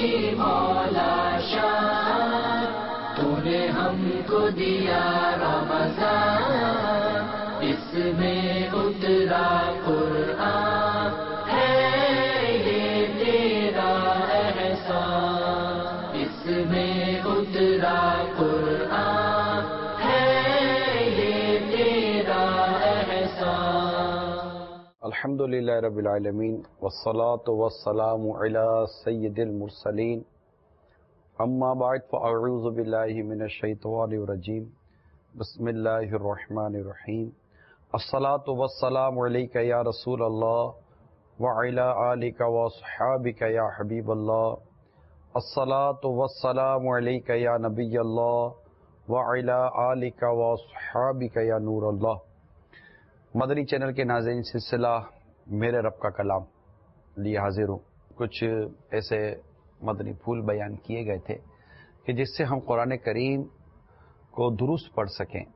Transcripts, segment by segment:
مولا شان، تو نے ہم کو دیا رمضان، اس میں اترا قرآن، ہے یہ تیرا احسان، اس میں اترا قرآن، ہے یہ تیرا احسان۔ الحمدللہ رب العالمین والصلاة والسلام علی سید المرسلین، اما بعد فاعوذ باللہ من الشیطان الرجیم، بسم اللہ الرحمن الرحیم۔ الصلاة والسلام علیک یا رسول اللہ وعلی آلک واصحابک یا حبیب اللہ، الصلاة والسلام علیک یا نبی اللہ وعلی آلک واصحابک یا نور اللہ۔ مدنی چینل کے ناظرین، سلسلہ میرے رب کا کلام لیے حاضر ہوں۔ کچھ ایسے مدنی پھول بیان کیے گئے تھے کہ جس سے ہم قرآن کریم کو درست پڑھ سکیں،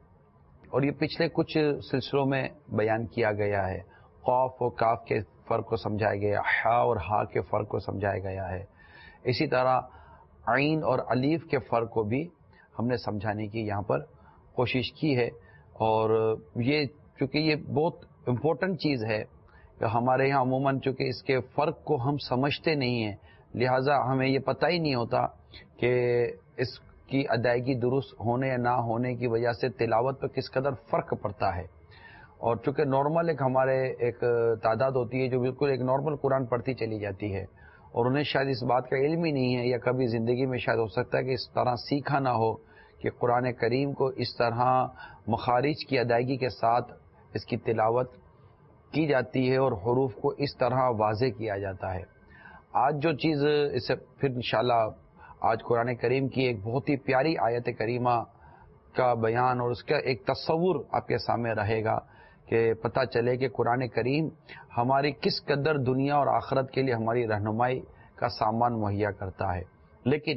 اور یہ پچھلے کچھ سلسلوں میں بیان کیا گیا ہے۔ قاف و کاف کے فرق کو سمجھایا گیا، حا اور ہا کے فرق کو سمجھایا گیا ہے، اسی طرح عین اور الف کے فرق کو بھی ہم نے سمجھانے کی یہاں پر کوشش کی ہے۔ اور یہ چونکہ یہ بہت امپورٹنٹ چیز ہے کہ ہمارے یہاں عموماً چونکہ اس کے فرق کو ہم سمجھتے نہیں ہیں، لہٰذا ہمیں یہ پتہ ہی نہیں ہوتا کہ اس کی ادائیگی درست ہونے یا نہ ہونے کی وجہ سے تلاوت پر کس قدر فرق پڑتا ہے۔ اور چونکہ نارمل ہمارے ایک تعداد ہوتی ہے جو بالکل ایک نارمل قرآن پڑھتی چلی جاتی ہے، اور انہیں شاید اس بات کا علم ہی نہیں ہے، یا کبھی زندگی میں شاید ہو سکتا ہے کہ اس طرح سیکھا نہ ہو کہ قرآن کریم کو اس طرح مخارج کی ادائیگی کے ساتھ اس کی تلاوت کی جاتی ہے اور حروف کو اس طرح واضح کیا جاتا ہے۔ آج جو چیز اس سے پھر انشاءاللہ آج قرآن کریم کی ایک بہت ہی پیاری آیت کریمہ کا بیان اور اس کا ایک تصور آپ کے سامنے رہے گا کہ پتہ چلے کہ قرآن کریم ہماری کس قدر دنیا اور آخرت کے لیے ہماری رہنمائی کا سامان مہیا کرتا ہے۔ لیکن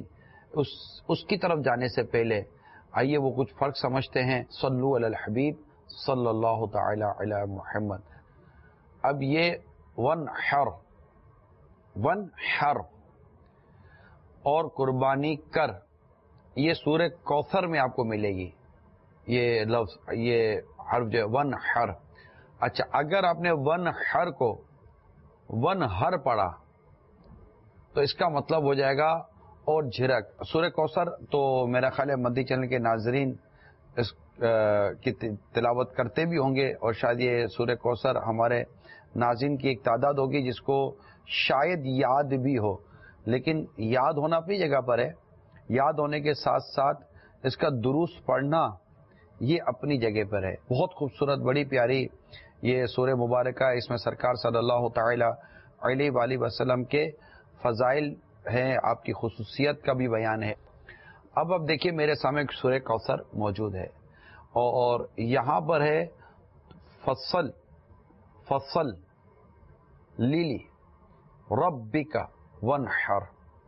اس کی طرف جانے سے پہلے آئیے وہ کچھ فرق سمجھتے ہیں۔ صلو علی الحبیب صلی اللہ تعالی علی محمد۔ اب یہ ونحر اور قربانی کر، یہ سورہ کوثر میں آپ کو ملے گی یہ لفظ، یہ حرف جو ونحر۔ اچھا، اگر آپ نے ونحر کو ونہر پڑھا تو اس کا مطلب ہو جائے گا اور جھرک۔ سورہ کوثر تو میرا خیال ہے مدنی چینل کے ناظرین اس کی تلاوت کرتے بھی ہوں گے، اور شاید یہ سورہ کوثر ہمارے ناظرین کی ایک تعداد ہوگی جس کو شاید یاد بھی ہو، لیکن یاد ہونا اپنی جگہ پر ہے، یاد ہونے کے ساتھ ساتھ اس کا درست پڑھنا یہ اپنی جگہ پر ہے۔ بہت خوبصورت، بڑی پیاری یہ سورہ مبارکہ، اس میں سرکار صلی اللہ تعالی علیہ وآلہ وسلم کے فضائل ہیں، آپ کی خصوصیت کا بھی بیان ہے۔ اب دیکھیے میرے سامنے سورہ کوثر موجود ہے، اور یہاں پر ہے فصل لیلی ربک ونحر،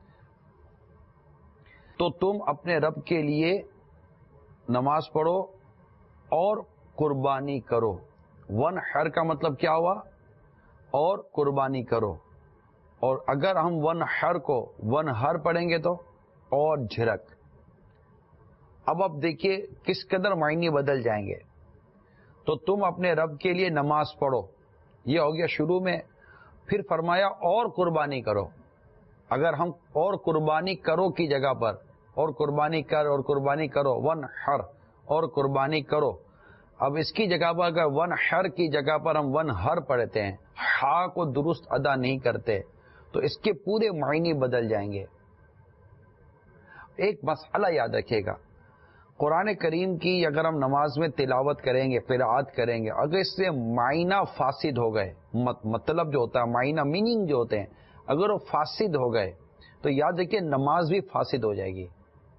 تو تم اپنے رب کے لیے نماز پڑھو اور قربانی کرو۔ ونحر کا مطلب کیا ہوا؟ اور قربانی کرو۔ اور اگر ہم ونحر کو ونہر پڑھیں گے تو اور جھرک۔ اب دیکھیے کس قدر معنی بدل جائیں گے۔ تو تم اپنے رب کے لیے نماز پڑھو، یہ ہو گیا شروع میں، پھر فرمایا اور قربانی کرو۔ اگر ہم اور قربانی کرو کی جگہ پر اور قربانی کر اور قربانی کرو، ونحر اور قربانی کرو، اب اس کی جگہ پر اگر ونحر کی جگہ پر ہم ونہر پڑھتے ہیں، ہا کو درست ادا نہیں کرتے، تو اس کے پورے معنی بدل جائیں گے۔ ایک مسئلہ یاد رکھیے گا، قرآن کریم کی اگر ہم نماز میں تلاوت کریں گے، قرات کریں گے، اگر اس سے معنی فاسد ہو گئے، مطلب جو ہوتا ہے معنی میننگ جو ہوتے ہیں، اگر وہ فاسد ہو گئے تو یاد رکھیے نماز بھی فاسد ہو جائے گی۔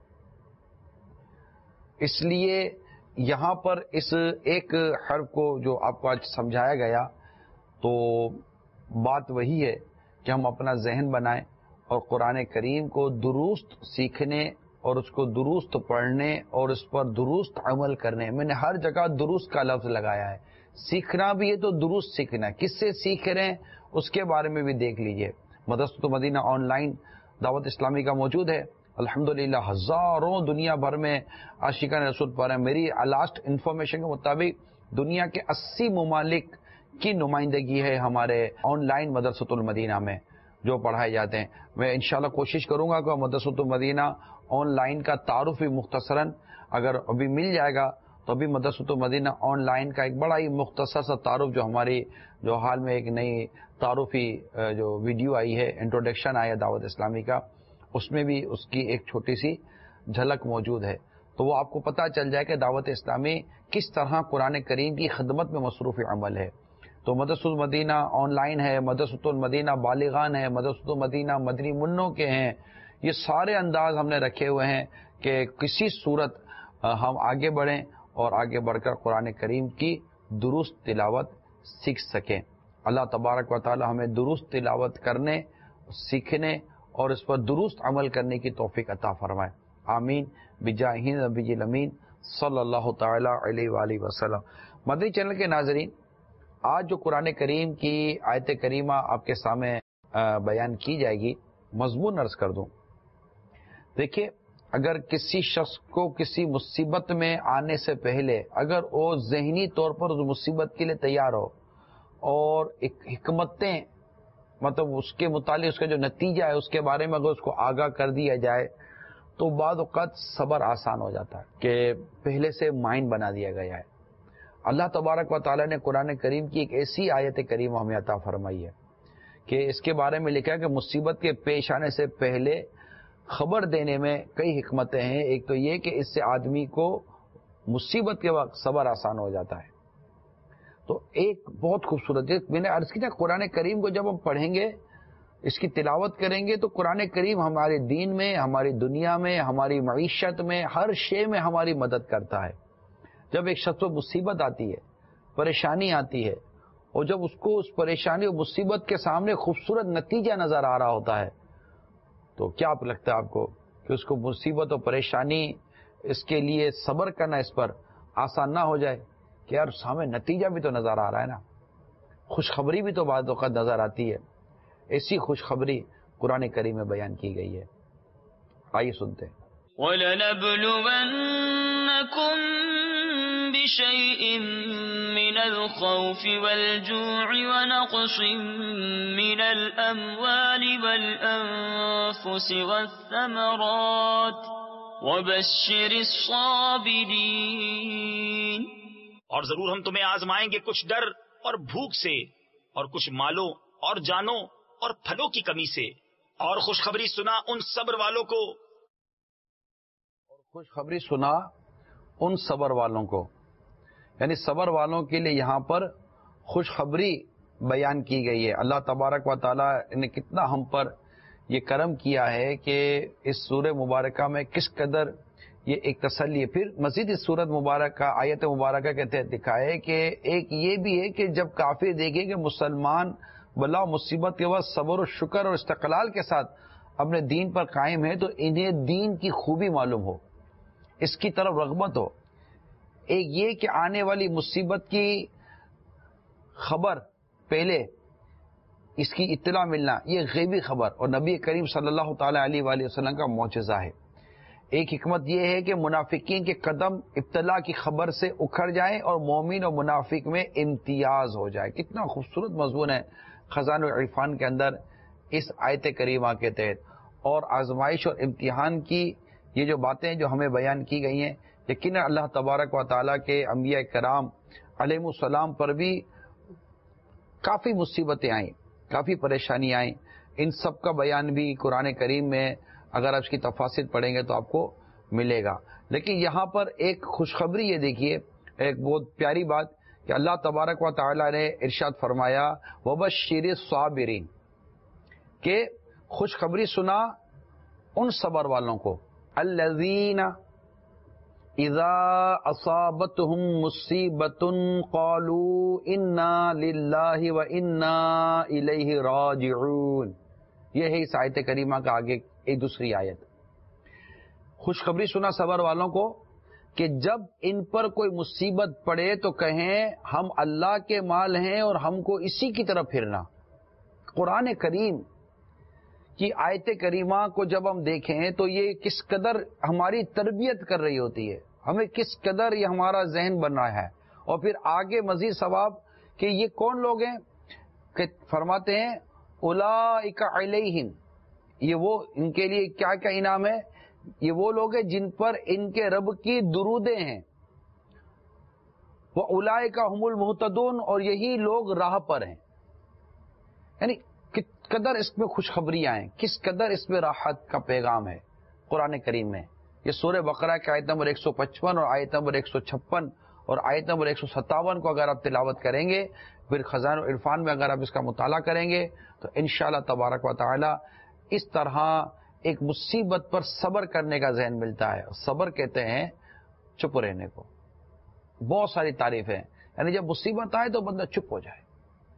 اس لیے یہاں پر اس ایک حرف کو جو آپ کو آج سمجھایا گیا، تو بات وہی ہے کہ ہم اپنا ذہن بنائیں اور قرآن کریم کو درست سیکھنے اور اس کو درست پڑھنے اور اس پر درست عمل کرنے۔ میں نے ہر جگہ درست کا لفظ لگایا ہے، سیکھنا بھی ہے تو درست سیکھنا ہے۔ کس سے سیکھ رہے ہیں اس کے بارے میں بھی دیکھ لیجئے۔ مدرسۃ مدینہ آن لائن دعوت اسلامی کا موجود ہے الحمدللہ. ہزاروں دنیا بھر میں عاشقان رسول پر ہیں. میری لاسٹ انفارمیشن کے مطابق دنیا کے 80 ممالک کی نمائندگی ہے ہمارے آن لائن مدرسۃ المدینہ میں جو پڑھائے جاتے ہیں. میں انشاءاللہ کوشش کروں گا کہ مدرسۃ المدینہ آن لائن کا تعارف بھی مختصراً اگر ابھی مل جائے گا تو ابھی مدرسۃ المدینہ آن لائن کا ایک بڑا ہی مختصر سا تعارف جو ہماری جو حال میں ایک نئی تعارفی جو ویڈیو آئی ہے انٹروڈکشن آیا دعوت اسلامی کا, اس میں بھی اس کی ایک چھوٹی سی جھلک موجود ہے. تو وہ آپ کو پتہ چل جائے کہ دعوت اسلامی کس طرح قرآن کریم کی خدمت میں مصروف عمل ہے. تو مدرسۃ المدینہ آن لائن ہے, مدرسۃ المدینہ بالغان ہے, مدرسۃ المدینہ مدنی منوں کے ہیں. یہ سارے انداز ہم نے رکھے ہوئے ہیں کہ کسی صورت ہم آگے بڑھیں اور آگے بڑھ کر قرآن کریم کی درست تلاوت سیکھ سکیں. اللہ تبارک و تعالی ہمیں درست تلاوت کرنے, سیکھنے اور اس پر درست عمل کرنے کی توفیق عطا فرمائے. آمین بجاہ نبی الامین صلی اللہ تعالی علیہ وآلہ وسلم. مدنی چینل کے ناظرین, آج جو قرآن کریم کی آیت کریمہ آپ کے سامنے بیان کی جائے گی, مضمون عرض کر دوں. دیکھیے, اگر کسی شخص کو کسی مصیبت میں آنے سے پہلے اگر وہ ذہنی طور پر اس مصیبت کے لیے تیار ہو اور حکمتیں مطلب اس کے متعلق اس کا جو نتیجہ ہے اس کے بارے میں اگر اس کو آگاہ کر دیا جائے تو بعض اوقات صبر آسان ہو جاتا ہے کہ پہلے سے مائنڈ بنا دیا گیا ہے. اللہ تبارک و تعالیٰ نے قرآن کریم کی ایک ایسی آیت کریمہ ہمیں عطا فرمائی ہے کہ اس کے بارے میں لکھا ہے کہ مصیبت کے پیش آنے سے پہلے خبر دینے میں کئی حکمتیں ہیں. ایک تو یہ کہ اس سے آدمی کو مصیبت کے وقت صبر آسان ہو جاتا ہے. تو ایک بہت خوبصورت ہے, میں نے عرض کیا قرآن کریم کو جب ہم پڑھیں گے, اس کی تلاوت کریں گے تو قرآن کریم ہمارے دین میں, ہماری دنیا میں, ہماری معیشت میں, ہر شے میں ہماری مدد کرتا ہے. جب ایک شخص کو مصیبت آتی ہے, پریشانی آتی ہے, اور جب اس کو اس پریشانی اور مصیبت کے سامنے خوبصورت نتیجہ نظر آ رہا ہوتا ہے تو کیا لگتا ہے آپ کو کہ اس کو مصیبت اور پریشانی اس کے لیے صبر کرنا اس پر آسان نہ ہو جائے کہ یار سامنے نتیجہ بھی تو نظر آ رہا ہے نا, خوشخبری بھی تو بعض اوقات نظر آتی ہے. ایسی خوشخبری قرآن کریم میں بیان کی گئی ہے. آئیے سنتے ہیں. بشيء من الخوف والجوع ونقص من الأموال والأنفس والثمرات وبشر الصابرين. اور ضرور ہم تمہیں آزمائیں گے کچھ ڈر اور بھوک سے, اور کچھ مالوں اور جانوں اور پھلوں کی کمی سے, اور خوشخبری سنا ان صبر والوں کو. اور خوشخبری سنا ان صبر والوں کو, یعنی صبر والوں کے لیے یہاں پر خوشخبری بیان کی گئی ہے. اللہ تبارک و تعالیٰ نے کتنا ہم پر یہ کرم کیا ہے کہ اس سورہ مبارکہ میں کس قدر یہ ایک تسلی ہے. پھر مزید اس سورت مبارکہ آیت مبارکہ کے تحت دکھائے کہ ایک یہ بھی ہے کہ جب کافر دیکھیں کہ مسلمان بلا مصیبت کے وقت صبر و شکر اور استقلال کے ساتھ اپنے دین پر قائم ہے تو انہیں دین کی خوبی معلوم ہو, اس کی طرف رغبت ہو. ایک یہ کہ آنے والی مصیبت کی خبر پہلے اس کی اطلاع ملنا, یہ غیبی خبر اور نبی کریم صلی اللہ تعالی علیہ وآلہ وسلم کا معجزہ ہے. ایک حکمت یہ ہے کہ منافقین کے قدم ابتلا کی خبر سے اکھڑ جائیں اور مومن اور منافق میں امتیاز ہو جائے. کتنا خوبصورت مضمون ہے خزان العرفان کے اندر اس آیت کریمہ کے تحت. اور آزمائش اور امتحان کی یہ جو باتیں جو ہمیں بیان کی گئی ہیں, یقیناً اللہ تبارک و تعالیٰ کے انبیاء کرام علیہ السلام پر بھی کافی مصیبتیں آئیں, کافی پریشانی آئیں. ان سب کا بیان بھی قرآن کریم میں اگر آپ اس کی تفاسیر پڑھیں گے تو آپ کو ملے گا. لیکن یہاں پر ایک خوشخبری یہ دیکھیے, ایک بہت پیاری بات کہ اللہ تبارک و تعالیٰ نے ارشاد فرمایا وبشر الصابرین, کہ خوشخبری سنا ان صبر والوں کو, الذین اذا اصابتهم مصیبۃ قالوا انا للہ وانا الیہ راجعون. یہ ہے اس آیت کریمہ کا آگے ایک دوسری آیت. خوشخبری سنا صبر والوں کو کہ جب ان پر کوئی مصیبت پڑے تو کہیں ہم اللہ کے مال ہیں اور ہم کو اسی کی طرف پھرنا. قرآن کریم کی آیت کریمہ کو جب ہم دیکھیں تو یہ کس قدر ہماری تربیت کر رہی ہوتی ہے، ہمیں کس قدر یہ ہمارا ذہن بن رہا ہے. اور پھر آگے مزید ثواب کہ یہ کون لوگ ہیں کہ فرماتے ہیں اولئک علیہم، یہ وہ ان کے لیے کیا کیا انعام ہے، یہ وہ لوگ ہیں جن پر ان کے رب کی درودیں ہیں. وَأُولَئِكَ هُمُ الْمُهْتَدُونَ، اور یہی لوگ راہ پر ہیں. یعنی کس قدر اس میں خوشخبریاں ہیں، کس قدر اس میں راحت کا پیغام ہے قرآن کریم میں. یہ سورہ بقرہ کی آیت نمبر 155 اور آیت نمبر 156 اور آیت نمبر 157 کو اگر آپ تلاوت کریں گے، پھر خزائن العرفان میں اگر آپ اس کا مطالعہ کریں گے تو انشاءاللہ تبارک و تعالی اس طرح ایک مصیبت پر صبر کرنے کا ذہن ملتا ہے. صبر کہتے ہیں چپ رہنے کو. بہت ساری تعریفیں، یعنی جب مصیبت آئے تو بندہ چپ ہو جائے،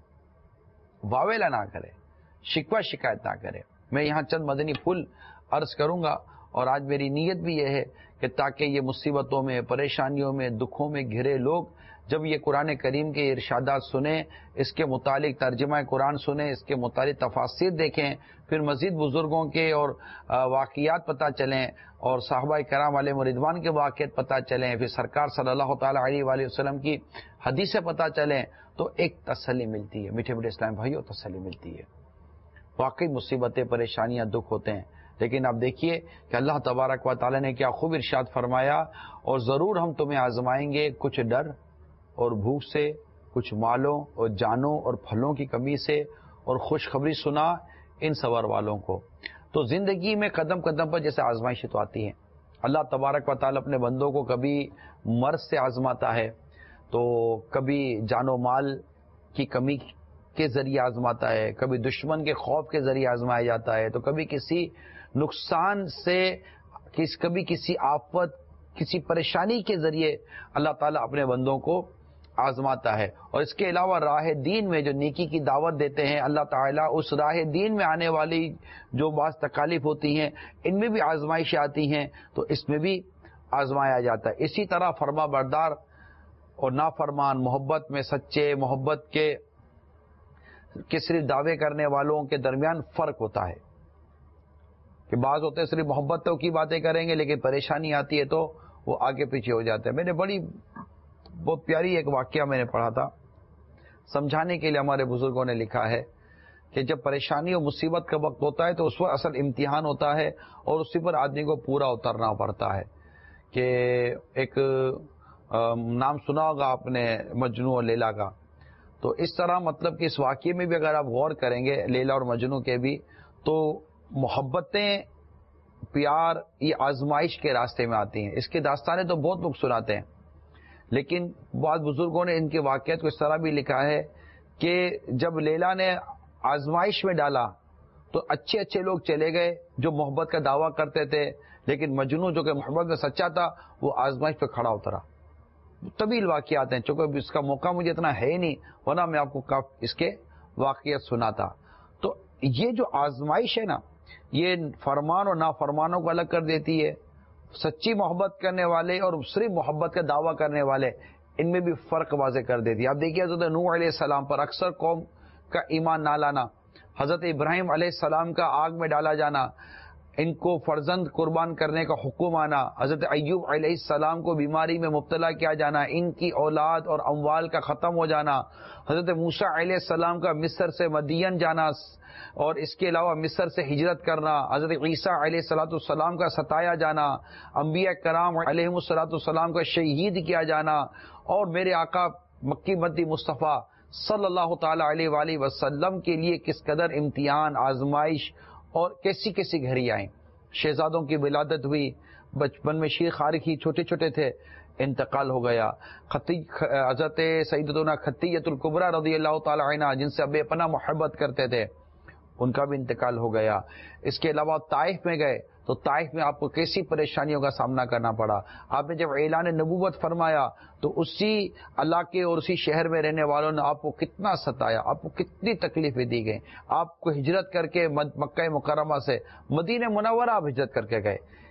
واویلا نہ کرے، شکوہ شکایت نہ کرے. میں یہاں چند مدنی پھول عرض کروں گا، اور آج میری نیت بھی یہ ہے کہ تاکہ یہ مصیبتوں میں، پریشانیوں میں، دکھوں میں گھرے لوگ جب یہ قرآن کریم کے ارشادات سنیں، اس کے متعلق ترجمہ قرآن سنیں، اس کے متعلق تفاسیر دیکھیں، پھر مزید بزرگوں کے اور واقعات پتہ چلیں، اور صحابہ کرام علیہم رضوان کے واقعات پتہ چلیں، پھر سرکار صلی اللہ تعالی علیہ وآلہ وسلم کی حدیثیں پتہ چلیں، تو ایک تسلی ملتی ہے. میٹھے میٹھے اسلام بھائیوں، تسلی ملتی ہے. واقعی مصیبتیں، پریشانیاں، دکھ ہوتے ہیں، لیکن آپ دیکھیے کہ اللہ تبارک و تعالی نے کیا خوب ارشاد فرمایا، اور ضرور ہم تمہیں آزمائیں گے کچھ ڈر اور بھوک سے، کچھ مالوں اور جانوں اور پھلوں کی کمی سے، اور خوشخبری سنا ان صبر والوں کو. تو زندگی میں قدم قدم پر جیسے آزمائشیں تو آتی ہیں. اللہ تبارک و تعالی اپنے بندوں کو کبھی مرض سے آزماتا ہے، تو کبھی جان و مال کی کمی کے ذریعے آزماتا ہے، کبھی دشمن کے خوف کے ذریعے آزمایا جاتا ہے، تو کبھی کسی نقصان سے، کبھی کسی آفت، کسی پریشانی کے ذریعے اللہ تعالیٰ اپنے بندوں کو آزماتا ہے. اور اس کے علاوہ راہ دین میں جو نیکی کی دعوت دیتے ہیں اللہ تعالیٰ، اس راہ دین میں آنے والی جو بعض تکالیف ہوتی ہیں ان میں بھی آزمائشیں آتی ہیں، تو اس میں بھی آزمایا جاتا ہے. اسی طرح فرما بردار اور نافرمان، محبت میں سچے، محبت کے صرف دعوے کرنے والوں کے درمیان فرق ہوتا ہے کہ بعض ہوتے صرف محبتوں کی باتیں کریں گے، لیکن پریشانی آتی ہے تو وہ آگے پیچھے ہو جاتے ہیں. میں نے بہت پیاری ایک واقعہ میں نے پڑھا تھا، سمجھانے کے لیے ہمارے بزرگوں نے لکھا ہے کہ جب پریشانی اور مصیبت کا وقت ہوتا ہے تو اس وقت اصل امتحان ہوتا ہے، اور اسی پر آدمی کو پورا اترنا پڑتا ہے. کہ ایک نام سنا ہوگا آپ نے مجنو اور لیلا کا. تو اس طرح مطلب کہ اس واقعے میں بھی اگر آپ غور کریں گے لیلا اور مجنو کے بھی، تو محبتیں، پیار، یہ آزمائش کے راستے میں آتی ہیں. اس کی داستانیں تو بہت لوگ سناتے ہیں، لیکن بعض بزرگوں نے ان کے واقعات کو اس طرح بھی لکھا ہے کہ جب لیلا نے آزمائش میں ڈالا تو اچھے اچھے لوگ چلے گئے جو محبت کا دعویٰ کرتے تھے، لیکن مجنو جو کہ محبت میں سچا تھا وہ آزمائش پہ کھڑا اترا. طویل واقعات ہیں، چونکہ اس کا موقع مجھے اتنا ہے ہی نہیں، ورنہ میں آپ کو اس کے واقعات سناتا. تو یہ جو آزمائش ہے نا، یہ فرمان اور نافرمانوں کو الگ کر دیتی ہے. سچی محبت کرنے والے اور صرف محبت کا دعویٰ کرنے والے، ان میں بھی فرق واضح کر دیتی ہے. آپ دیکھیے حضرت نوح علیہ السلام پر اکثر قوم کا ایمان نہ لانا، حضرت ابراہیم علیہ السلام کا آگ میں ڈالا جانا، ان کو فرزند قربان کرنے کا حکم آنا، حضرت ایوب علیہ السلام کو بیماری میں مبتلا کیا جانا، ان کی اولاد اور اموال کا ختم ہو جانا، حضرت موسیٰ علیہ السلام کا مصر سے مدین جانا، اور اس کے علاوہ مصر سے ہجرت کرنا، حضرت عیسیٰ علیہ السلام کا ستایا جانا، انبیاء کرام علیہ السلام کا شہید کیا جانا، اور میرے آقا مکی مدی مصطفیٰ صلی اللہ تعالی علیہ وآلہ وسلم کے لیے کس قدر امتحان، آزمائش اور کیسی کیسی گھڑی آئیں. شہزادوں کی ولادت ہوئی، بچپن میں شیر خارق ہی چھوٹے چھوٹے تھے، انتقال ہو گیا. حضرت سیدتنا خدیجہ الکبریٰ رضی اللہ تعالی عنہا جن سے بے پناہ محبت کرتے تھے، ان کا بھی انتقال ہو گیا. اس کے علاوہ طائف میں گئے تو طائف میں آپ کو کیسی پریشانیوں کا سامنا کرنا پڑا. آپ نے جب اعلان نبوت فرمایا تو اسی علاقے اور اسی شہر میں رہنے والوں نے آپ کو کتنا ستایا، آپ کو کتنی تکلیفیں دی گئیں. آپ کو ہجرت کر کے مکہ مکرمہ سے مدینہ منورہ آپ ہجرت کر کے گئے.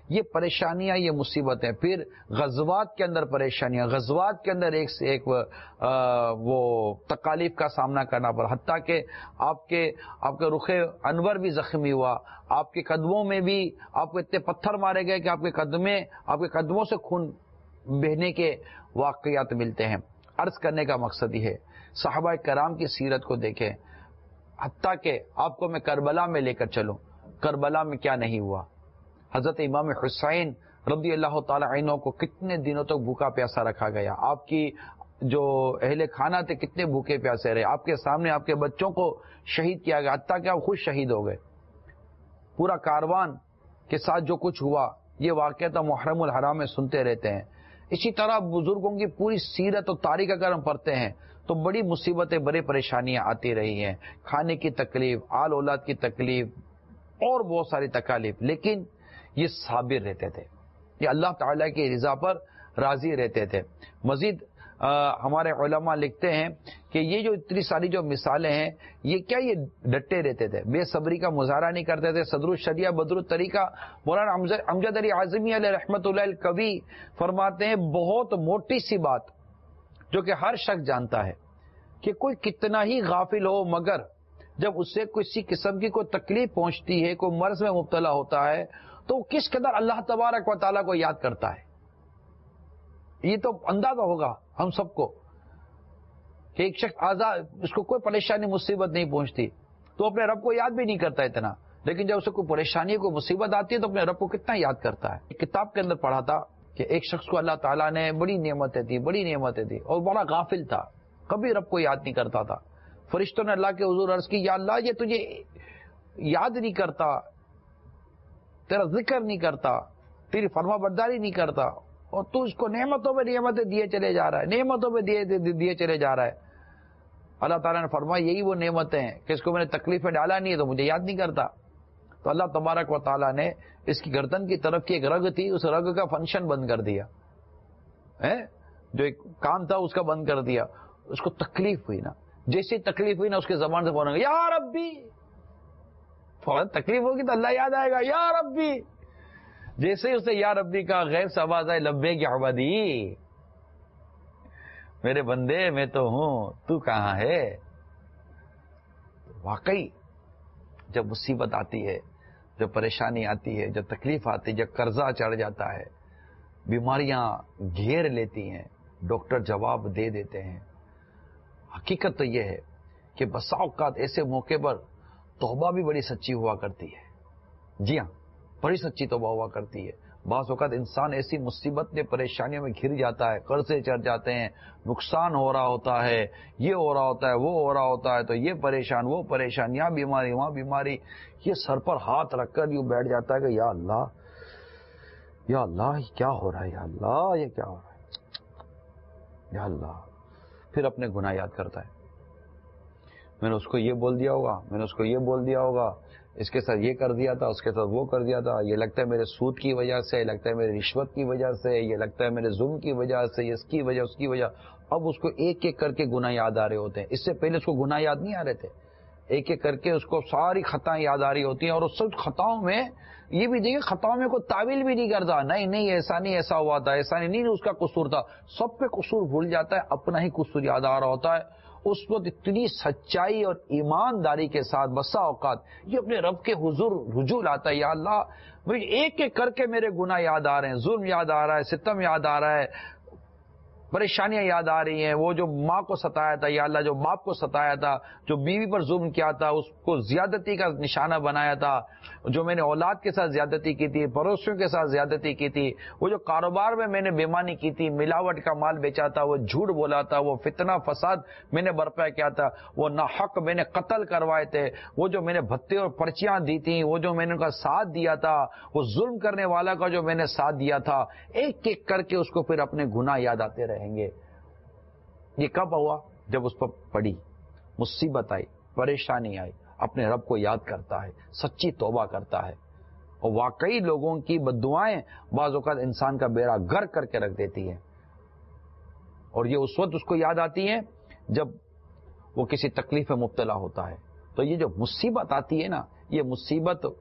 یہ پریشانیاں، یہ مصیبتیں. پھر غزوات کے اندر پریشانیاں، غزوات کے اندر ایک سے ایک وہ تکالیف کا سامنا کرنا پڑا، حتیٰ کہ آپ کے رخ انور بھی زخمی ہوا، آپ کے قدموں میں بھی آپ کو اتنے پتھر مارے گئے کہ آپ کے قدموں سے خون بہنے کے واقعات ملتے ہیں. عرض کرنے کا مقصد یہ ہے صحابہ کرام کی سیرت کو دیکھیں. حتیٰ کہ آپ کو میں کربلا میں لے کر چلوں، کربلا میں کیا نہیں ہوا. حضرت امام حسین رضی اللہ تعالی عنہ کو کتنے دنوں تک بھوکا پیاسا رکھا گیا، آپ کی جو اہل خانہ تھے کتنے بھوکے پیاسے رہے، آپ کے سامنے آپ کے بچوں کو شہید کیا گیا، حتیٰ کہ آپ خود شہید ہو گئے. پورا کاروان کے ساتھ جو کچھ ہوا یہ واقعہ تو محرم الحرام میں سنتے رہتے ہیں. اسی طرح بزرگوں کی پوری سیرت اور تاریخ اگر ہم پڑھتے ہیں تو بڑی مصیبتیں، بڑی پریشانیاں آتی رہی ہیں، کھانے کی تکلیف، آل اولاد کی تکلیف اور بہت ساری تکالیف، لیکن یہ صابر رہتے تھے، یہ اللہ تعالیٰ کی رضا پر راضی رہتے تھے. مزید ہمارے علماء لکھتے ہیں کہ یہ جو اتنی ساری جو مثالیں ہیں یہ کیا، یہ ڈٹے رہتے تھے، بے صبری کا مظاہرہ نہیں کرتے تھے. صدر الشریعہ بدر الطریقہ مولانا امجد علی اعظمی علیہ رحمۃ اللہ الکوی فرماتے ہیں بہت موٹی سی بات جو کہ ہر شخص جانتا ہے کہ کوئی کتنا ہی غافل ہو مگر جب اسے کسی قسم کی کوئی تکلیف پہنچتی ہے، کوئی مرض میں مبتلا ہوتا ہے تو کس قدر اللہ تبارک و تعالیٰ کو یاد کرتا ہے. یہ تو اندازہ ہوگا ہم سب کو کہ ایک شخص آزاد، اس کو کوئی پریشانی مصیبت نہیں پہنچتی تو اپنے رب کو یاد بھی نہیں کرتا اتنا، لیکن جب اسے کوئی پریشانی کوئی مصیبت آتی ہے تو اپنے رب کو کتنا یاد کرتا ہے. کتاب کے اندر پڑھا تھا کہ ایک شخص کو اللہ تعالیٰ نے بڑی نعمتیں دی اور بڑا غافل تھا، کبھی رب کو یاد نہیں کرتا تھا. فرشتوں نے اللہ کے حضور عرض کی، یا اللہ یہ تجھے یاد نہیں کرتا، تیرا ذکر نہیں کرتا، تیری فرما برداری نہیں کرتا، اور تو اس کو نعمتوں پہ نعمتیں دیے چلے جا رہا ہے، نعمتوں پہ دیے چلے جا رہا ہے. اللہ تعالیٰ نے فرمایا یہی وہ نعمتیں ہیں کہ اس کو میں نے تکلیف میں ڈالا نہیں ہے تو مجھے یاد نہیں کرتا. تو اللہ تبارک و تعالیٰ نے اس کی گردن کی طرف کی ایک رگ تھی، اس رگ کا فنکشن بند کر دیا، جو ایک کام تھا اس کا بند کر دیا. اس کو تکلیف ہوئی نا، جیسی تکلیف ہوئی نا اس کے زبان سے فوراً یا ربی، فوراً تکلیف ہوگی تو اللہ یاد آئے گا یا ربی. جیسے ہی اس نے یا ربی کا غیر سے آواز آئی لبیک یا عبادی، میرے بندے میں تو ہوں تو کہاں ہے. واقعی جب مصیبت آتی ہے، جب پریشانی آتی ہے، جب تکلیف آتی ہے، جب قرضہ چڑھ جاتا ہے، بیماریاں گھیر لیتی ہیں، ڈاکٹر جواب دے دیتے ہیں. حقیقت تو یہ ہے کہ بسا اوقات ایسے موقع پر توبہ بھی بڑی سچی ہوا کرتی ہے. جی ہاں، بڑی سچی توبہ ہوا کرتی ہے. بعض اوقات انسان ایسی مصیبت میں پریشانیوں میں گھر جاتا ہے، قرضے چڑھ جاتے ہیں، نقصان ہو رہا ہوتا ہے، یہ ہو رہا ہوتا ہے، وہ ہو رہا ہوتا ہے، تو یہ پریشان وہ پریشان، یہاں بیماری وہاں بیماری، یہ سر پر ہاتھ رکھ کر یوں بیٹھ جاتا ہے کہ یا اللہ یہ کیا ہو رہا ہے، یا اللہ یہ کیا ہو رہا ہے، یا اللہ. پھر اپنے گناہ یاد کرتا ہے، میں نے اس کو یہ بول دیا ہوگا، میں نے اس کو یہ بول دیا ہوگا، اس کے ساتھ یہ کر دیا تھا، اس کے ساتھ وہ کر دیا تھا، یہ لگتا ہے میرے سود کی وجہ سے، لگتا ہے میرے رشوت کی وجہ سے، یہ لگتا ہے میرے ظلم کی وجہ سے، اس کی وجہ اس کی وجہ. اب اس کو ایک ایک کر کے گناہ یاد آ رہے ہوتے ہیں. اس سے پہلے اس کو گناہ یاد نہیں آ رہے تھے. ایک ایک کر کے اس کو ساری خطائیں یاد آ رہی ہوتی ہیں، اور اس خطاؤں میں یہ بھی دیکھیں، خطاؤں میں کوئی تعویل بھی نہیں کرتا، نہیں ایسا نہیں، ایسا ہوا تھا، ایسا نہیں اس کا قصور تھا. سب پہ قصور بھول جاتا ہے، اپنا ہی قصور یاد آ رہا ہوتا ہے. اس وقت اتنی سچائی اور ایمانداری کے ساتھ بسا اوقات یہ اپنے رب کے حضور رجوع لاتا ہے، یا اللہ مجھے ایک ایک کر کے میرے گناہ یاد آ رہے ہیں، ظلم یاد آ رہا ہے، ستم یاد آ رہا ہے، پریشانیاں یاد آ رہی ہیں، وہ جو ماں کو ستایا تھا، یا اللہ جو باپ کو ستایا تھا، جو بیوی پر ظلم کیا تھا، اس کو زیادتی کا نشانہ بنایا تھا، جو میں نے اولاد کے ساتھ زیادتی کی تھی، پڑوسیوں کے ساتھ زیادتی کی تھی، وہ جو کاروبار میں نے بےمانی کی تھی، ملاوٹ کا مال بیچا تھا، وہ جھوٹ بولا تھا، وہ فتنہ فساد میں نے برپا کیا تھا، وہ ناحق میں نے قتل کروائے تھے، وہ جو میں نے بھتے اور پرچیاں دی تھیں، وہ جو میں نے ان کا ساتھ دیا تھا، وہ ظلم کرنے والا کا جو میں نے ساتھ دیا تھا، ایک ایک کر کے اس کو پھر اپنے گناہ یاد آتے رہیں گے. یہ کب ہوا؟ جب اس پر پڑی مصیبت آئی، پریشانی آئی، اپنے رب کو یاد کرتا ہے، سچی توبہ کرتا ہے. اور واقعی لوگوں کی بددعائیں بعض اوقات انسان کا بیڑا غرق کر کے رکھ دیتی ہیں، اور یہ اس وقت اس کو یاد آتی ہیں جب وہ کسی تکلیف میں مبتلا ہوتا ہے. تو یہ جو مصیبت آتی ہے نا، یہ مصیبت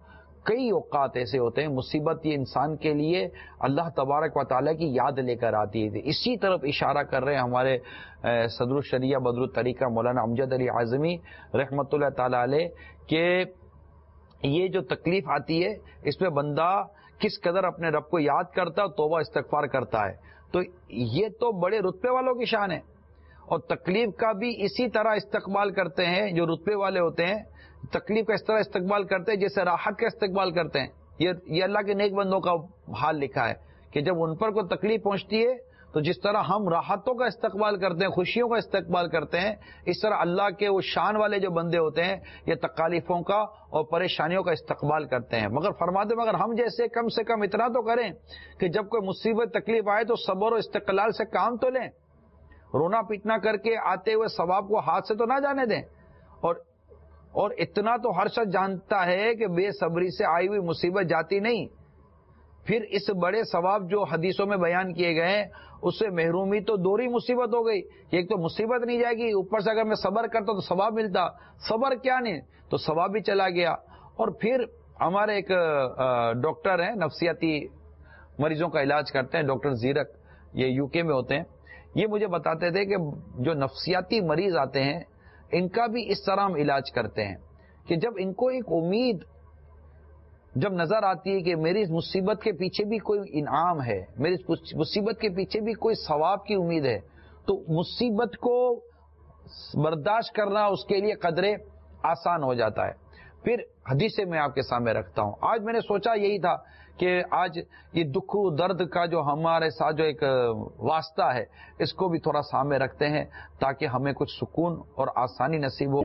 کئی اوقات ایسے ہوتے ہیں مصیبت یہ انسان کے لیے اللہ تبارک و تعالیٰ کی یاد لے کر آتی ہے. اسی طرف اشارہ کر رہے ہیں ہمارے صدر الشریعہ بدر الطریقہ مولانا امجد علی اعظمی رحمۃ اللہ تعالی علیہ کہ یہ جو تکلیف آتی ہے اس میں بندہ کس قدر اپنے رب کو یاد کرتا ہے، توبہ استغفار کرتا ہے. تو یہ تو بڑے رتبے والوں کی شان ہے، اور تکلیف کا بھی اسی طرح استقبال کرتے ہیں. جو رتبے والے ہوتے ہیں تکلیف کا اس طرح استقبال کرتے ہیں جیسے راحت کا استقبال کرتے ہیں. یہ اللہ کے نیک بندوں کا حال لکھا ہے کہ جب ان پر کوئی تکلیف پہنچتی ہے تو جس طرح ہم راحتوں کا استقبال کرتے ہیں، خوشیوں کا استقبال کرتے ہیں، اس طرح اللہ کے وہ شان والے جو بندے ہوتے ہیں یہ تکالیفوں کا اور پریشانیوں کا استقبال کرتے ہیں. مگر فرماتے مگر ہم جیسے کم سے کم اتنا تو کریں کہ جب کوئی مصیبت تکلیف آئے تو صبر و استقلال سے کام تو لیں، رونا پیٹنا کر کے آتے ہوئے ثواب کو ہاتھ سے تو نہ جانے دیں. اور اتنا تو ہر شخص جانتا ہے کہ بے صبری سے آئی ہوئی مصیبت جاتی نہیں. پھر اس بڑے ثواب جو حدیثوں میں بیان کیے گئے ہیں اس سے محرومی تو دوہری مصیبت ہو گئی. ایک تو مصیبت نہیں جائے گی، اوپر سے اگر میں صبر کرتا تو ثواب ملتا، صبر کیا نہیں تو ثواب بھی چلا گیا. اور پھر ہمارے ایک ڈاکٹر ہیں نفسیاتی مریضوں کا علاج کرتے ہیں، ڈاکٹر زیرک، یہ یو کے میں ہوتے ہیں. یہ مجھے بتاتے تھے کہ جو نفسیاتی مریض آتے ہیں ان کا بھی اس طرح ہم علاج کرتے ہیں کہ جب ان کو ایک امید جب نظر آتی ہے کہ میری اس مصیبت کے پیچھے بھی کوئی انعام ہے، میری اس مصیبت کے پیچھے بھی کوئی ثواب کی امید ہے، تو مصیبت کو برداشت کرنا اس کے لیے قدرے آسان ہو جاتا ہے. پھر حدیث میں آپ کے سامنے رکھتا ہوں. آج میں نے سوچا یہی تھا کہ آج یہ دکھ و درد کا جو ہمارے ساتھ جو ایک واسطہ ہے اس کو بھی تھوڑا سامنے رکھتے ہیں تاکہ ہمیں کچھ سکون اور آسانی نصیب ہو.